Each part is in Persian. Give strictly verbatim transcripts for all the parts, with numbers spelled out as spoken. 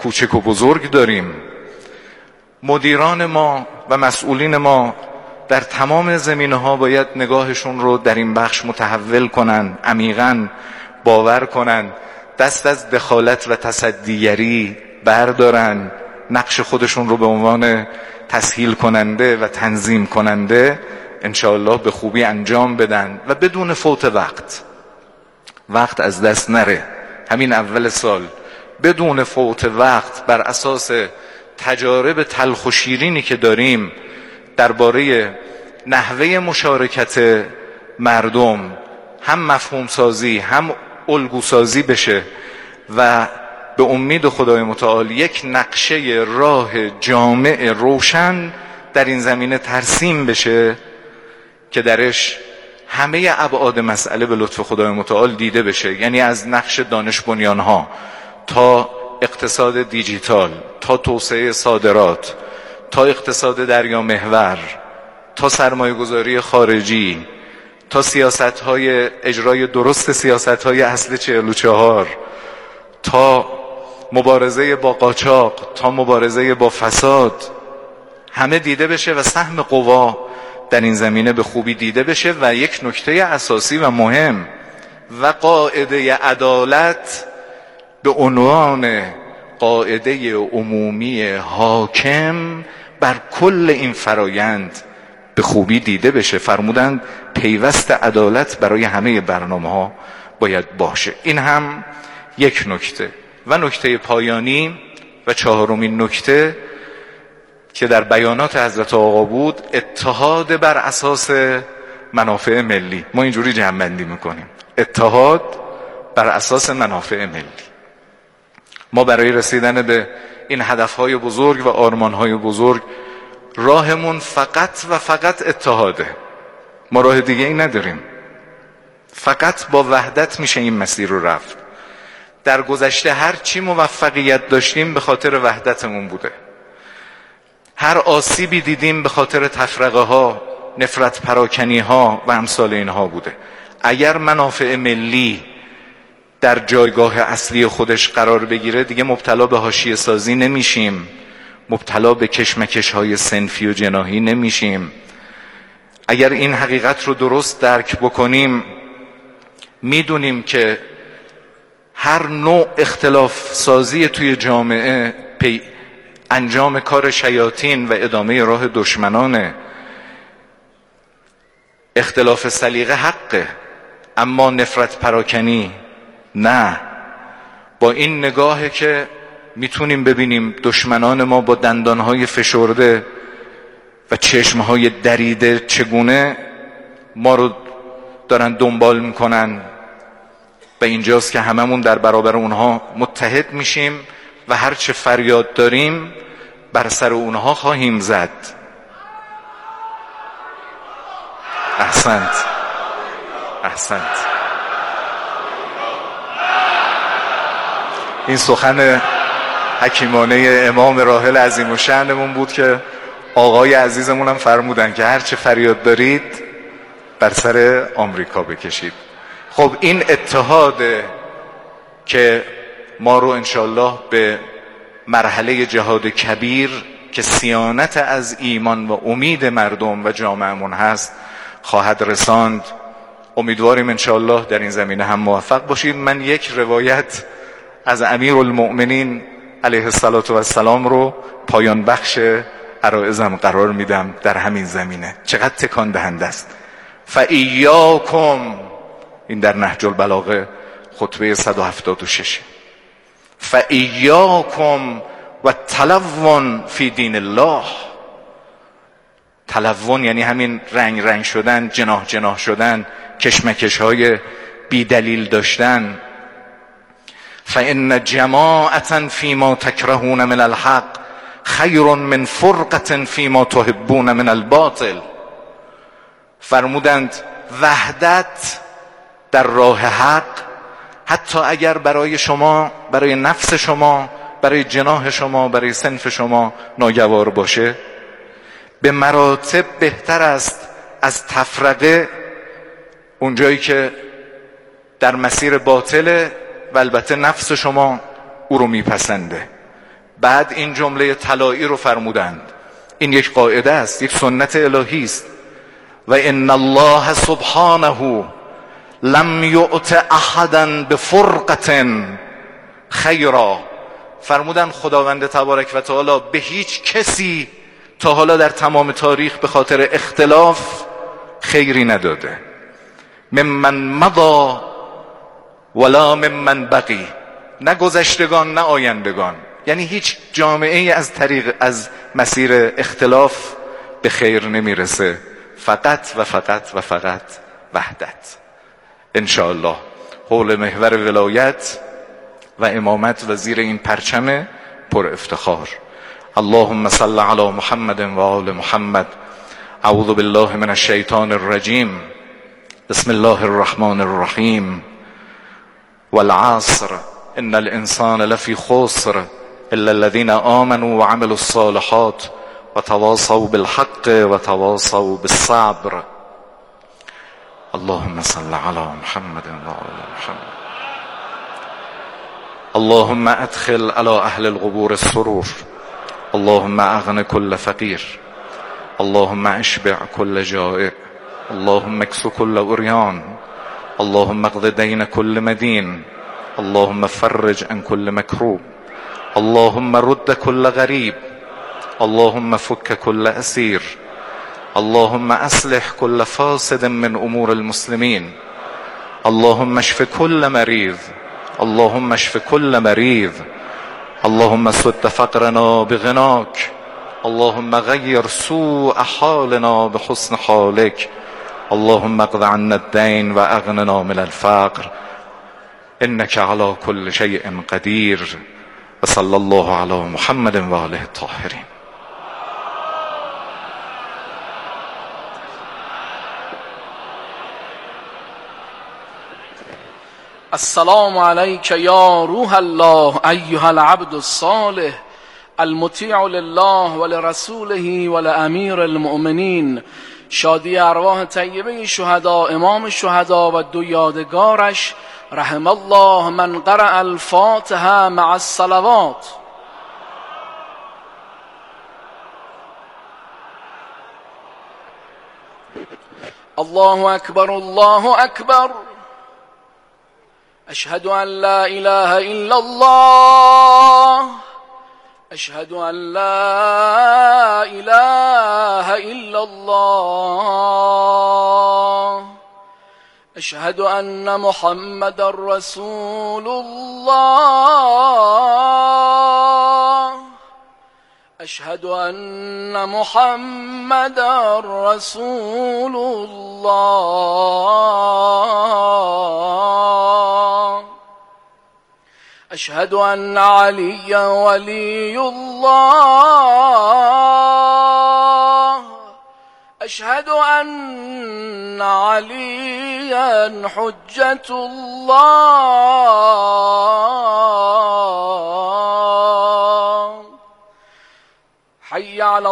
کوچک و بزرگ داریم. مدیران ما و مسئولین ما در تمام زمینه‌ها باید نگاهشون رو در این بخش متحول کنن، عمیقاً باور کنن، دست از دخالت و تصدیگری بردارن، نقش خودشون رو به عنوان تسهیل کننده و تنظیم کننده انشاءالله به خوبی انجام بدن و بدون فوت وقت. وقت از دست نره. همین اول سال بدون فوت وقت بر اساس تجارب تلخ و شیرینی که داریم درباره نحوه مشارکت مردم، هم مفهوم سازی هم الگو سازی بشه و به امید خدای متعال یک نقشه راه جامع روشن در این زمینه ترسیم بشه که درش همه ابعاد مسئله به لطف خدای متعال دیده بشه. یعنی از نقش دانش بنیانها تا اقتصاد دیجیتال، تا توسعه صادرات، تا اقتصاد دریا محور، تا سرمایه گذاری خارجی، تا سیاست های اجرای درست سیاست های اصل چهل و چهار، تا مبارزه با قاچاق، تا مبارزه با فساد، همه دیده بشه و سهم قوا در این زمینه به خوبی دیده بشه. و یک نکته اساسی و مهم و قاعده عدالت به عنوان قاعده عمومی حاکم بر کل این فرایند به خوبی دیده بشه. فرمودند پیوست عدالت برای همه برنامه ها باید باشه. این هم یک نکته. و نکته پایانی و چهارمین نکته که در بیانات حضرت آقا بود، اتحاد بر اساس منافع ملی. ما اینجوری جمع بندی میکنیم، اتحاد بر اساس منافع ملی. ما برای رسیدن به این هدفهای بزرگ و آرمانهای بزرگ راهمون فقط و فقط اتحاده. ما راه دیگه ای نداریم. فقط با وحدت میشه این مسیر رو رفت. در گذشته هر چی موفقیت داشتیم به خاطر وحدتمون بوده. هر آسیبی دیدیم به خاطر تفرقه ها، نفرت پراکنی ها و امثال اینها بوده. اگر منافع ملی در جایگاه اصلی خودش قرار بگیره دیگه مبتلا به حاشیه سازی نمیشیم، مبتلا به کشمکش های صنفی و جناحی نمیشیم. اگر این حقیقت رو درست درک بکنیم میدونیم که هر نوع اختلاف سازی توی جامعه پی انجام کار شیاطین و ادامه راه دشمنانه. اختلاف سلیقه حقه، اما نفرت پراکنی نه. با این نگاهه که میتونیم ببینیم دشمنان ما با دندانهای فشرده و چشمهای دریده چگونه ما رو دارن دنبال میکنن و اینجاست که هممون در برابر اونها متحد میشیم و هر چه فریاد داریم بر سر اونها خواهیم زد. احسنت احسنت. این سخن حکیمانه امام راحل عظیم الشأنمون بود که آقای عزیزمون هم فرمودن که هر چه فریاد دارید بر سر آمریکا بکشید. خب این اتحاده که ما رو انشالله به مرحله جهاد کبیر که صیانت از ایمان و امید مردم و جامعهمون هست خواهد رساند. امیدواریم انشالله در این زمینه هم موفق باشید. من یک روایت از امیرالمؤمنین علیه السلام رو پایان بخش عرایزم قرار میدم در همین زمینه. چقدر تکان دهنده است. فایاکم، این در نهج البلاغه خطبه صد و هفتاد و شش. فایاکم و تلون فی دین الله. تلون یعنی همین رنگ رنگ شدن، جناح جناح شدن، کشمکش های بی دلیل داشتن. فإن جماعة فيما تكرهون من الحق خیر من فرقة فيما تحبون من الباطل. فرمودند وحدت در راه حق، حتی اگر برای شما، برای نفس شما، برای جناح شما، برای صنف شما ناگوار باشه، به مراتب بهتر است از تفرقه اونجایی که در مسیر باطله و البته نفس شما او رو میپسنده. بعد این جمله طلایی رو فرمودند. این یک قاعده است، یک سنت الهی است. و ان الله سبحانه لم یؤت احدا بفرقة خیرا. فرمودن خداوند تبارک و تعالی به هیچ کسی تا حالا در تمام تاریخ به خاطر اختلاف خیری نداده. ممن مضی ولا ممن بقی، نه گذشتگان نه آیندگان. یعنی هیچ جامعه از طریق از مسیر اختلاف به خیر نمیرسه، فقط و فقط و فقط وحدت. انشاءالله حول محور ولایت و امامت و زیر این پرچم پر افتخار. اللهم صل علی محمد و آل محمد. اعوذ بالله من الشیطان الرجیم. بسم الله الرحمن الرحیم. والعصر ان الانسان لفی خسر الا الذين آمنوا وعملوا الصالحات وتواصوا بالحق وتواصوا بالصبر. اللهم صل على محمد و آل محمد. اللهم ادخل على اهل القبور السرور. اللهم اغن كل فقير. اللهم اشبع كل جائع. اللهم اكس كل عريان. اللهم اقض دين كل مدين. اللهم فرج عن كل مكروب. اللهم رد كل غريب. اللهم فك كل اسير. اللهم اصلح كل فاسد من امور المسلمين. اللهم اشف كل مريض. اللهم اشف كل مريض. اللهم سد فقرنا بغناك. اللهم غير سوء حالنا بحسن حالك. اللهم اقض عنا الدين واغننا من الفقر انك على كل شيء قدير. وصلى الله على محمد وآله الطاهرين. السلام عليك يا روح الله أيها العبد الصالح المطيع لله ولرسوله ولأمير المؤمنين. شادی ارواح طیبه شهدا، امام شهدا و دو یادگارش. رحم الله من قرأ الفاتحه مع الصلوات. الله أكبر الله أكبر. أشهد أن لا إله إلا الله. أشهد أن لا إله إلا الله. أشهد أن محمد رسول الله. أشهد أن محمد رسول الله. أشهد أن عليا ولي الله. أشهد أن عليا حجة الله. حي على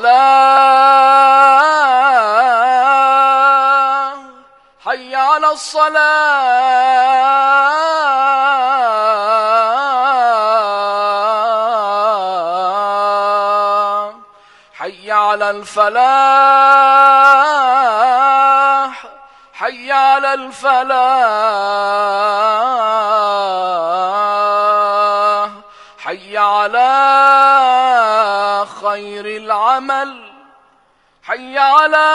الصلاة. حي على الصلاة. حي على الفلاح. حي على الفلاح. حي على خير العمل. حي على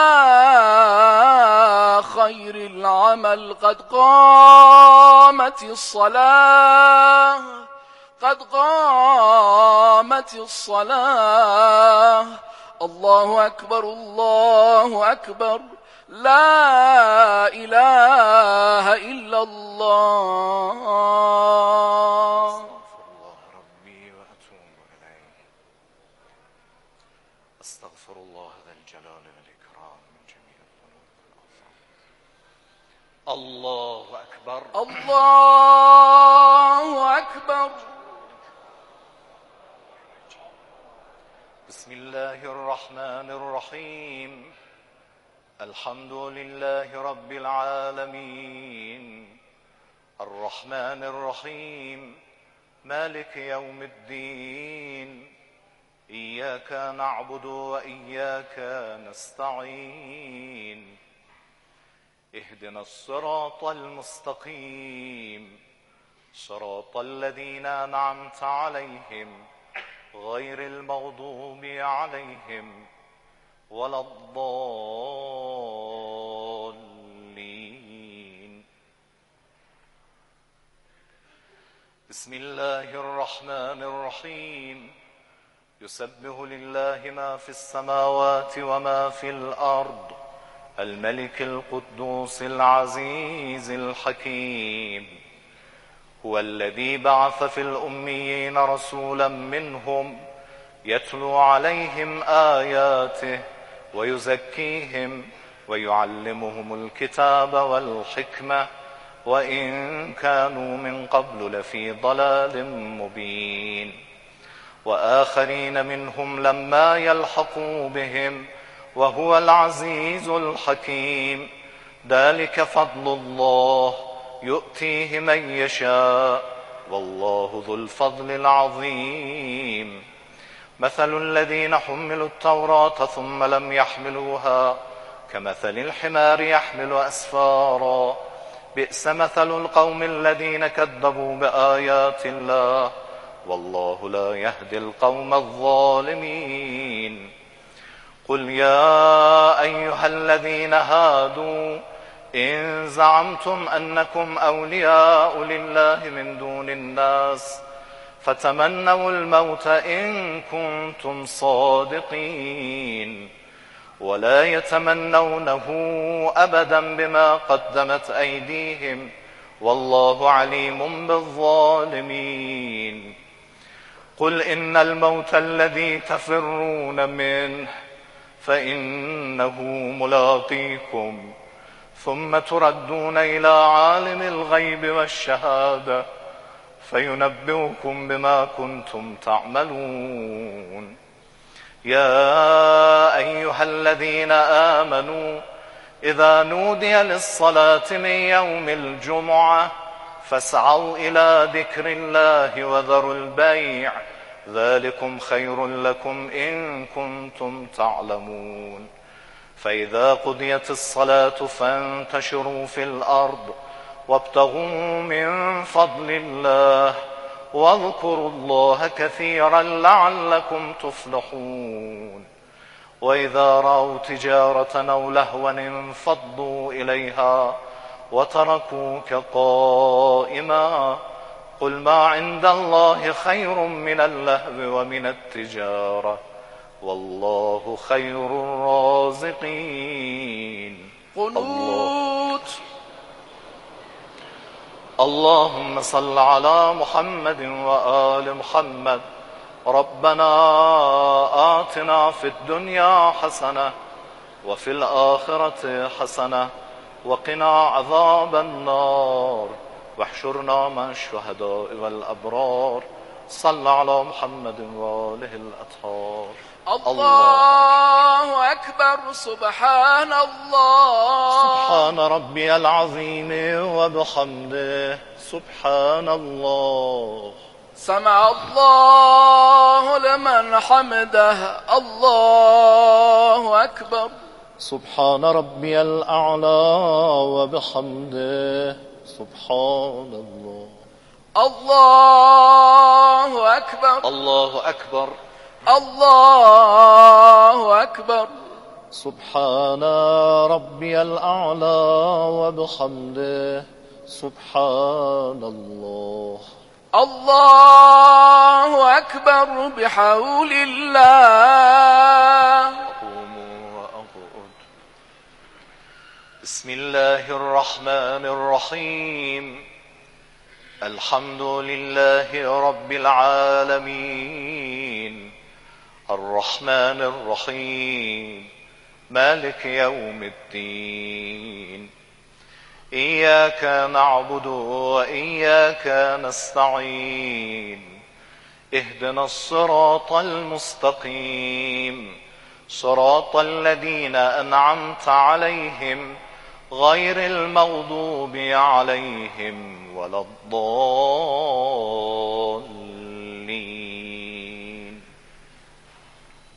خير العمل. قد قامت الصلاة. قد قامت الصلاة. الله أكبر الله أكبر. لا إله إلا الله. استغفر الله ذا الجلال والإكرام من جميع الذنوب والآثام. الله أكبر الله أكبر. بسم الله الرحمن الرحيم. الحمد لله رب العالمين. الرحمن الرحيم. مالك يوم الدين. إياك نعبد وإياك نستعين اهدنا الصراط المستقيم صراط الذين أنعمت عليهم غير المغضوب عليهم ولا الضالين. بسم الله الرحمن الرحيم. يسبح لله ما في السماوات وما في الأرض الملك القدوس العزيز الحكيم. هو الذي بعث في الأميين رسولا منهم يتلو عليهم آياته ويزكيهم ويعلمهم الكتاب والحكمة وإن كانوا من قبل لفي ضلال مبين. وآخرين منهم لما يلحقوا بهم وهو العزيز الحكيم. ذلك فضل الله يؤتيه من يشاء والله ذو الفضل العظيم. مثل الذين حملوا التوراة ثم لم يحملوها كمثل الحمار يحمل أسفارا بئس مثل القوم الذين كذبوا بآيات الله والله لا يهدي القوم الظالمين. قل يا أيها الذين هادوا إن زعمتم أنكم أولياء لله من دون الناس فتمنوا الموت إن كنتم صادقين ولا يتمنونه أبدا بما قدمت أيديهم والله عليم بالظالمين. قل إن الموت الذي تفرون منه فإنه ملاقيكم ثم تردون إلى عالم الغيب والشهادة فينبئكم بما كنتم تعملون. يا أيها الذين آمنوا إذا نودي للصلاة من يوم الجمعة فاسعوا إلى ذكر الله وذروا البيع ذلكم خير لكم إن كنتم تعلمون. فإذا قضيت الصلاة فانتشروا في الأرض وابتغوا من فضل الله واذكروا الله كثيرا لعلكم تفلحون. وإذا رأوا تجارة أو لهوا انفضوا إليها وتركوك قائما قل ما عند الله خير من اللهو ومن التجارة والله خير الرازقين. قنوت. اللهم صل على محمد وآل محمد. ربنا آتنا في الدنيا حسنة وفي الآخرة حسنة وقنا عذاب النار واحشرنا مع الشهداء والأبرار. صل على محمد وآله الأطهار. الله أكبر. سبحان الله. سبحان ربي العظيم وبحمده. سبحان الله. سمع الله لمن حمده. الله أكبر. سبحان ربي الأعلى وبحمده. سبحان الله. الله أكبر. الله أكبر. الله أكبر. سبحان ربي الأعلى وبحمده. سبحان الله. الله أكبر بحول الله. أقوم وأقعد. بسم الله الرحمن الرحيم. الحمد لله رب العالمين الرحمن الرحيم مالك يوم الدين. إياك نعبد وإياك نستعين. اهدنا الصراط المستقيم صراط الذين أنعمت عليهم غير المغضوب عليهم ولا الضالين.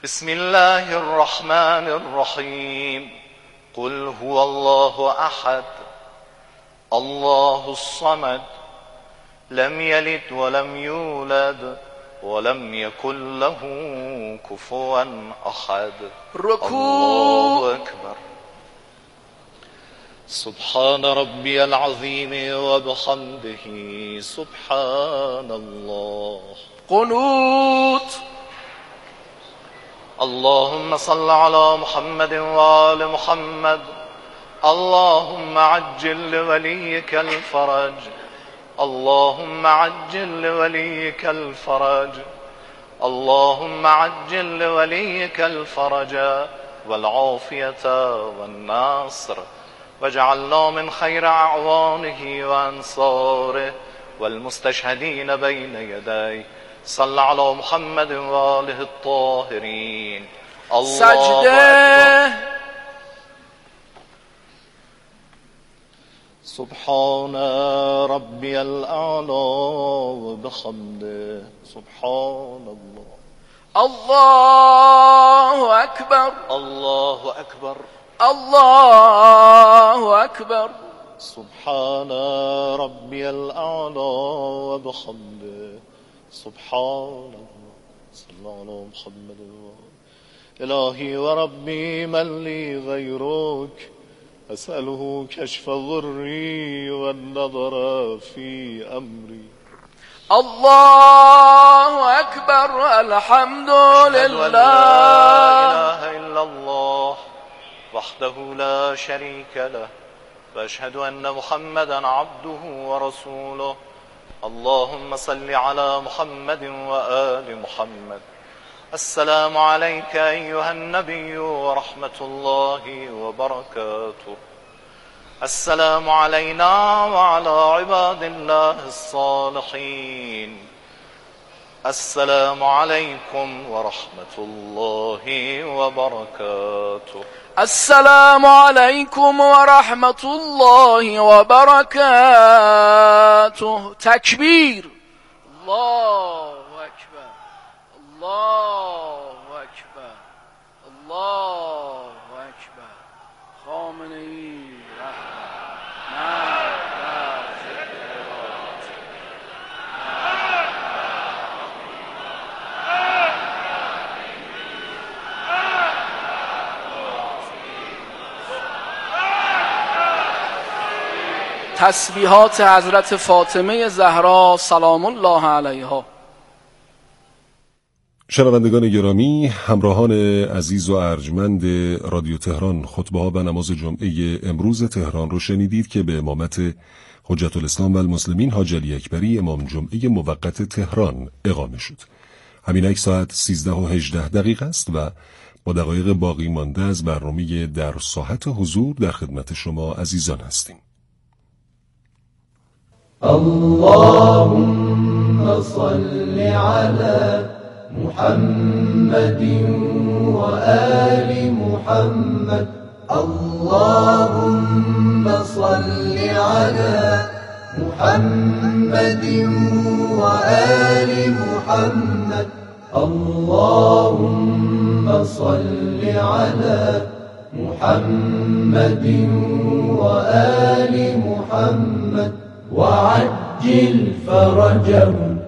بسم الله الرحمن الرحيم قل هو الله أحد الله الصمد لم يلد ولم يولد ولم يكن له كفوا أحد ركوع. الله أكبر. سبحان ربي العظيم وبحمده سبحان الله. قنوت. اللهم صل على محمد وآل محمد. اللهم عجل لوليك الفرج. اللهم عجل لوليك الفرج. اللهم عجل لوليك الفرج والعافية والنصر، واجعلنا من خير أعوانه وأنصاره والمستشهدين بين يديه. صل على محمد وآله الطاهرين. الله سجده. سبحان ربي الأعلى وبحمده سبحان الله. الله أكبر. الله أكبر. الله أكبر. سبحان ربي الأعلى وبحمده سبحان الله. صلى على محمد إلهي وربي من لي غيرك أسأله كشف ضري والنظر في أمري. الله أكبر. الحمد لله. لا إله إلا الله وحده لا شريك له وأشهد أن محمدا عبده ورسوله. اللهم صل على محمد وآل محمد. السلام عليك أيها النبي ورحمة الله وبركاته. السلام علينا وعلى عباد الله الصالحين. السلام عليكم ورحمة الله وبركاته. السلام عليكم ورحمة الله وبركاته. تكبير. الله أكبر. الله أكبر. الله أكبر. خامنه‌ای تسبیحات حضرت فاطمه زهرا سلام الله علیها. شنوندگان گرامی، همراهان عزیز و ارجمند رادیو تهران، خطبه ها و نماز جمعه امروز تهران رو شنیدید که به امامت حجت الاسلام و المسلمین حاجی علی اکبری امام جمعه موقت تهران اقامه شد. همینک ساعت سیزده و هجده دقیقه است و با دقایق باقی مانده از برنامه در ساحت حضور در خدمت شما عزیزان هستیم. اللهم صل على محمد وآل محمد. اللهم صل على محمد وآل محمد. اللهم صل على محمد وآل محمد وعجل فرجهم.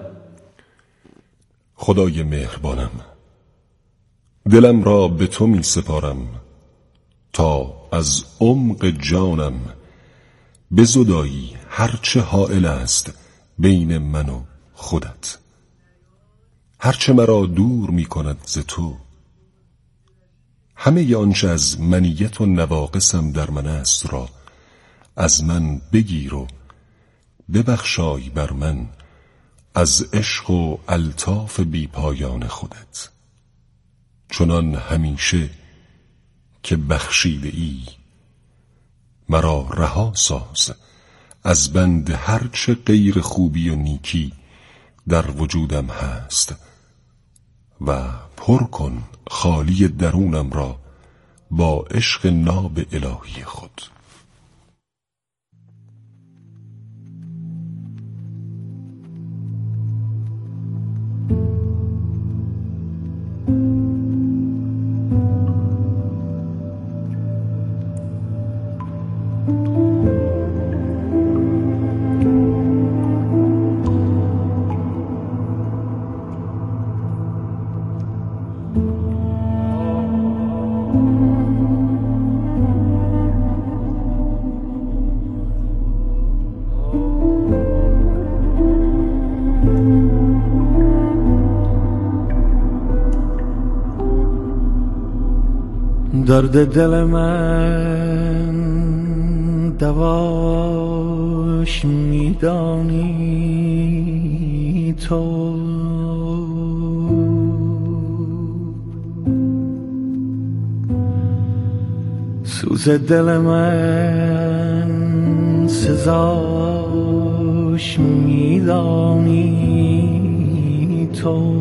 خدای مهربانم، دلم را به تو می سپارم تا از عمق جانم بزدایی هرچه حائل است بین من و خودت، هرچه مرا دور می کند ز تو. همه آنچه از منیت و نواقصم در من است را از من بگیر و ببخشای بر من از عشق و الطاف بی پایان خودت، چنان همیشه که بخشیده ای مرا رها ساز از بند هرچه غیر خوبی و نیکی در وجودم هست و پر کن خالی درونم را با عشق ناب الهی خود. درد دل من دواش میدانی تو، سوز دل من سزاش میدانی تو.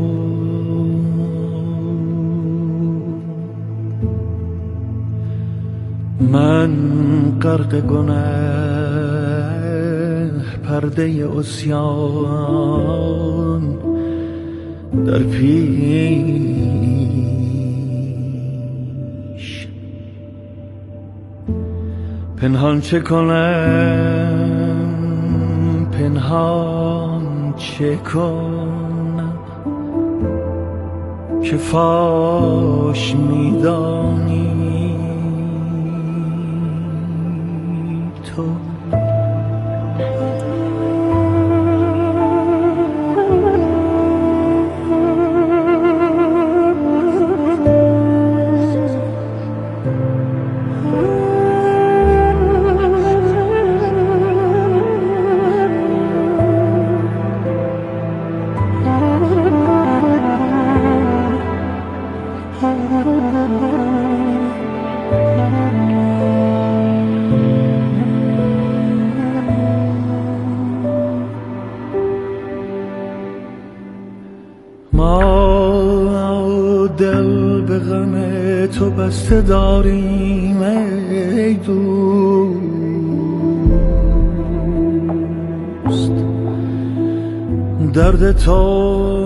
من غرق گناه پرده عصیان در پیش، پنهان چه کنم پنهان چه کنم که فاش میدانی تو. ما دل به غم تو بسته داریم ای دوست، درد تو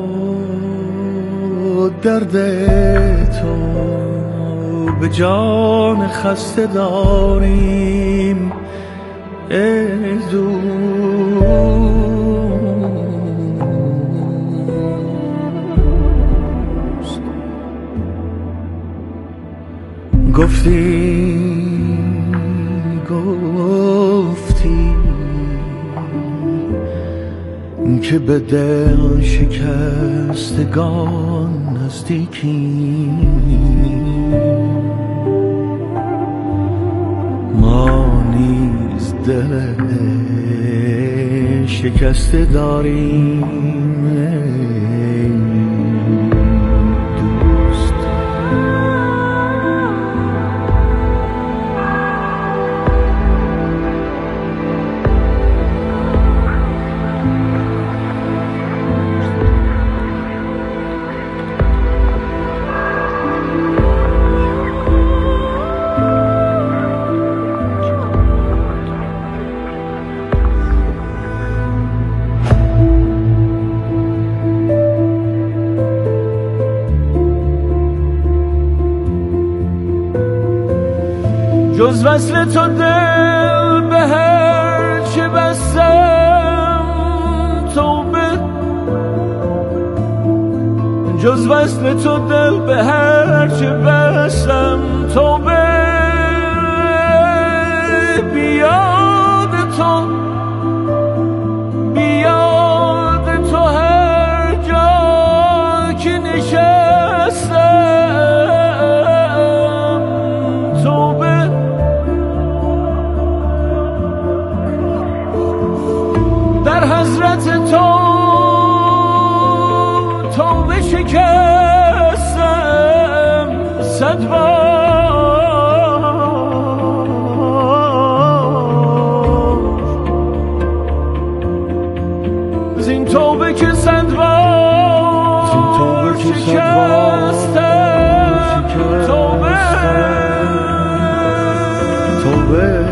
درد تو به جان خسته داریم ای دوست. گفتی گفتی که به دل شکستگان نزدیکی، ما نیز دل شکسته داریم جز وصل تو دل به هر چه بستم توبه، جز وصل تو دل به هر چه بستم توبه، بیاد تو بیاد تو هر جا که نشستم توبه، در حضرت تو توبه شکستم صد بار، زین توبه که صد بار شکستم توبه توبه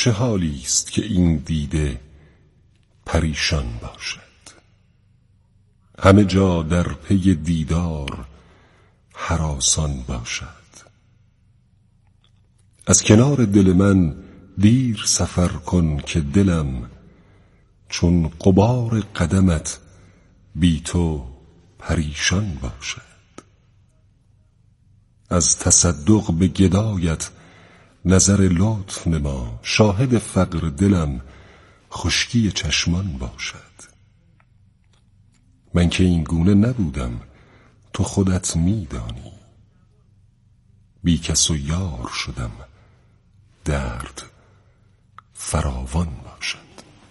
چه حالی است که این دیده پریشان باشد؟ همه جا در پی دیدار هراسان باشد. از کنار دل من دیر سفر کن که دلم چون غبار قدمت بی تو پریشان باشد. از تصدق به گدایت نظر لطف نما، شاهد فقر دلم خشکی چشمان باشد. من که این گونه نبودم تو خودت میدانی، بی کس و یار شدم درد فراوان باشد.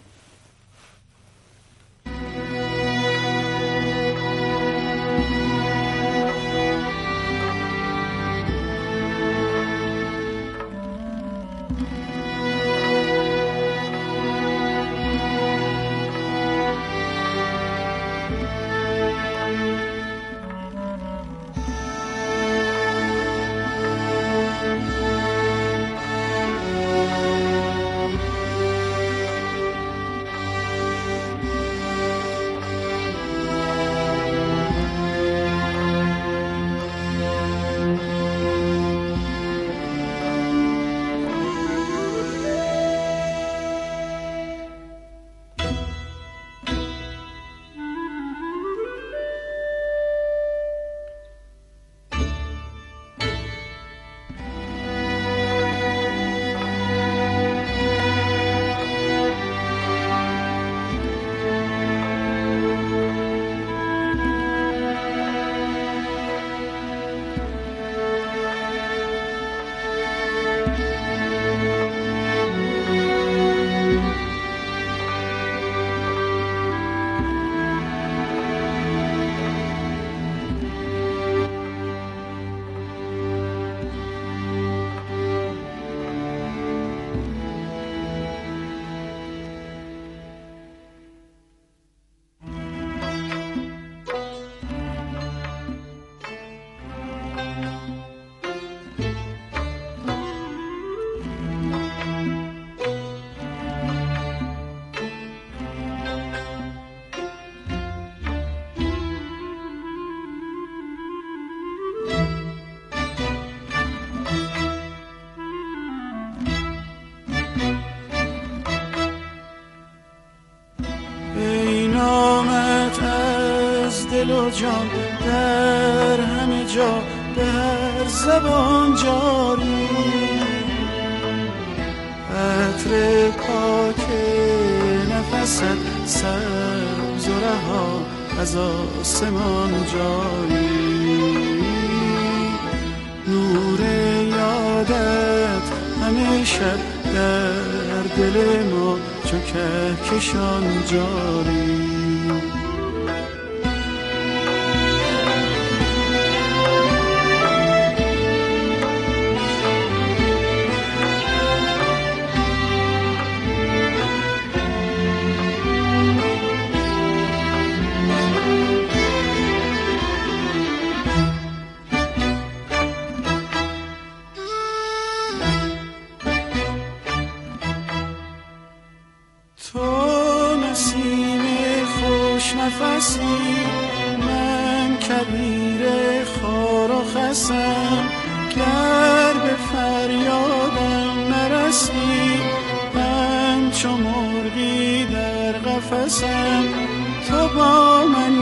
دل و جان در همه جا به هر زبان جاری، عطر پاک نفست سبز و رها از آسمان جاری، نور یادت همه شب در دل ما چو کهکشان جاری. نفسی من کبیر خار و خسم، گر به فریادم نرسی من چو مرغی در قفسم، تو با من